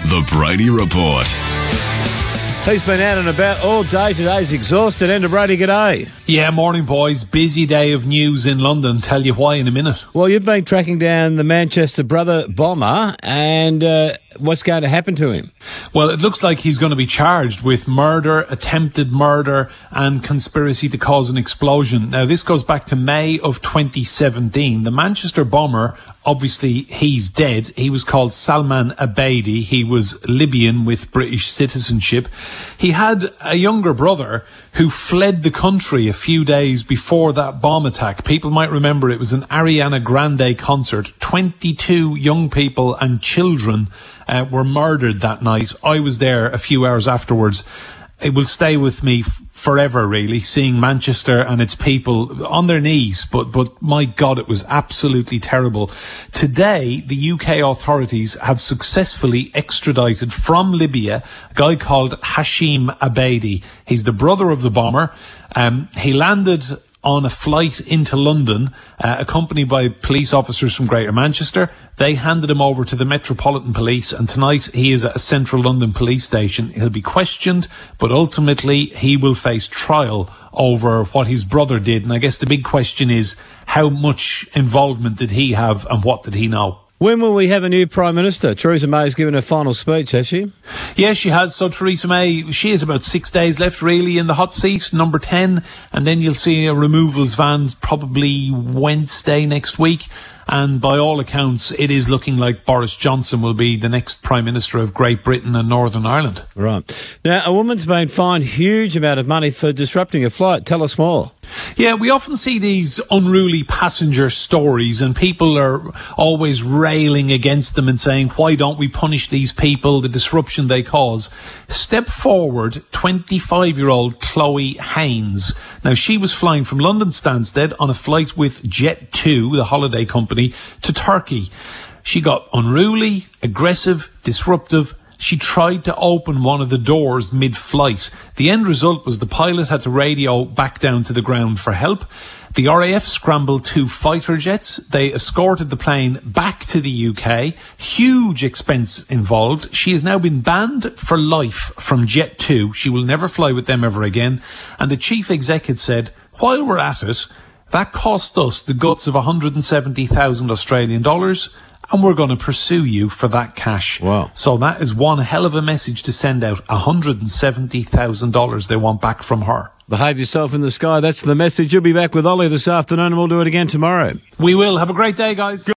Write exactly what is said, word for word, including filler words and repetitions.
The Brady Report. He's been out and about all day today. He's exhausted. Enda Brady, g'day. Yeah, morning, boys. Busy day of news in London. Tell you why in a minute. Well, you've been tracking down the Manchester brother bomber, and uh, what's going to happen to him? Well, it looks like he's going to be charged with murder, attempted murder, and conspiracy to cause an explosion. Now, this goes back to May of twenty seventeen. The Manchester bomber, obviously, he's dead. He was called Salman Abedi. He was Libyan with British citizenship. He had a younger brother who fled the country a few days before that bomb attack. People might remember it was an Ariana Grande concert. twenty-two young people and children uh, were murdered that night. I was there a few hours afterwards. It will stay with me f- forever, really, seeing Manchester and its people on their knees. But, but my God, it was absolutely terrible. Today, the U K authorities have successfully extradited from Libya a guy called Hashim Abedi. He's the brother of the bomber. Um, he landed on a flight into London, uh, accompanied by police officers from Greater Manchester. They handed him over to the Metropolitan Police, and tonight he is at a central London police station. He'll be questioned, but ultimately he will face trial over what his brother did. And I guess the big question is, how much involvement did he have and what did he know? When will we have a new Prime Minister? Theresa May's given her final speech, has she? Yeah, she has. So Theresa May, she has about six days left really in the hot seat, number ten. And then you'll see a removals vans probably Wednesday next week. And by all accounts, it is looking like Boris Johnson will be the next Prime Minister of Great Britain and Northern Ireland. Right. Now, a woman's been fined a huge amount of money for disrupting a flight. Tell us more. Yeah, we often see these unruly passenger stories and people are always railing against them and saying, why don't we punish these people, the disruption they cause? Step forward, twenty-five-year-old Chloe Haynes. Now, she was flying from London Stansted on a flight with Jet two, the holiday company, to Turkey. She got unruly, aggressive, disruptive. She tried to open one of the doors mid-flight. The end result was the pilot had to radio back down to the ground for help. The R A F scrambled two fighter jets. They escorted the plane back to the U K. Huge expense involved. She has now been banned for life from Jet two. She will never fly with them ever again. And the chief exec had said, while we're at it, that cost us the guts of one hundred seventy thousand Australian dollars. And we're going to pursue you for that cash. Wow. So that is one hell of a message to send out. one hundred seventy thousand dollars they want back from her. Behave yourself in the sky. That's the message. You'll be back with Ollie this afternoon and we'll do it again tomorrow. We will. Have a great day, guys.